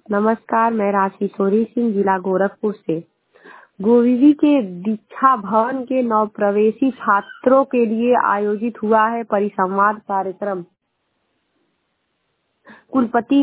नमस्कार, मैं राजकिशोरी सिंह, जिला गोरखपुर से। गोविवी के दीक्षा भवन के नवप्रवेशी छात्रों के लिए आयोजित हुआ है परिसंवाद कार्यक्रम। कुलपति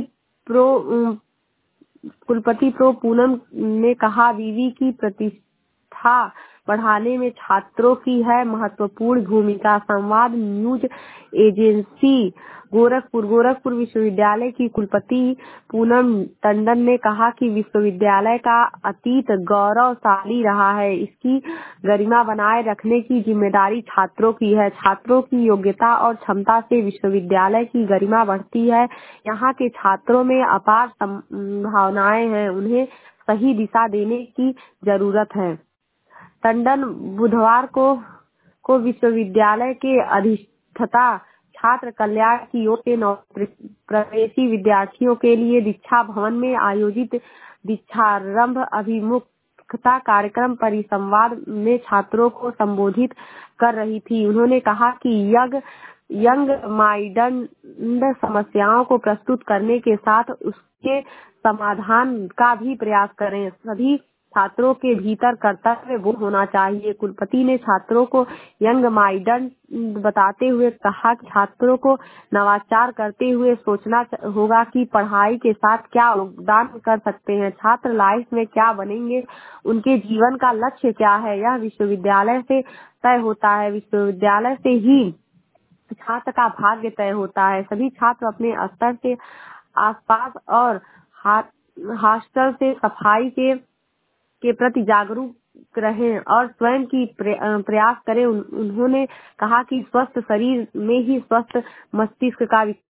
प्रो पूनम ने कहा, विवि की प्रतिष्ठा बढ़ाने में छात्रों की है महत्वपूर्ण भूमिका। संवाद न्यूज एजेंसी गोरखपुर विश्वविद्यालय की कुलपति पूनम टंडन ने कहा कि विश्वविद्यालय का अतीत गौरवशाली रहा है। इसकी गरिमा बनाए रखने की जिम्मेदारी छात्रों की है। छात्रों की योग्यता और क्षमता से विश्वविद्यालय की गरिमा बढ़ती है। यहाँ के छात्रों में अपार संभावनाएं हैं, उन्हें सही दिशा देने की जरूरत है। टंडन बुधवार को विश्वविद्यालय के अधिष्ठाता छात्र कल्याण की ओर से नवप्रवेशी विद्यार्थियों के लिए दीक्षा भवन में आयोजित दीक्षारंभ अभिमुखता कार्यक्रम परिसंवाद में छात्रों को संबोधित कर रही थी। उन्होंने कहा कि यंग माइंड समस्याओं को प्रस्तुत करने के साथ उसके समाधान का भी प्रयास करें। सभी छात्रों के भीतर कर्तव्य बोध होना चाहिए। कुलपति ने छात्रों को यंग माइंड बताते हुए कहा कि छात्रों को नवाचार करते हुए सोचना होगा कि पढ़ाई के साथ क्या योगदान कर सकते हैं। छात्र लाइफ में क्या बनेंगे, उनके जीवन का लक्ष्य क्या है, यह विश्वविद्यालय से तय होता है। विश्वविद्यालय से ही छात्र का भाग्य तय होता है। सभी छात्र अपने स्तर से आसपास और हॉस्टल से सफाई के प्रति जागरूक रहें और स्वयं की प्रयास करें। उन्होंने कहा कि स्वस्थ शरीर में ही स्वस्थ मस्तिष्क का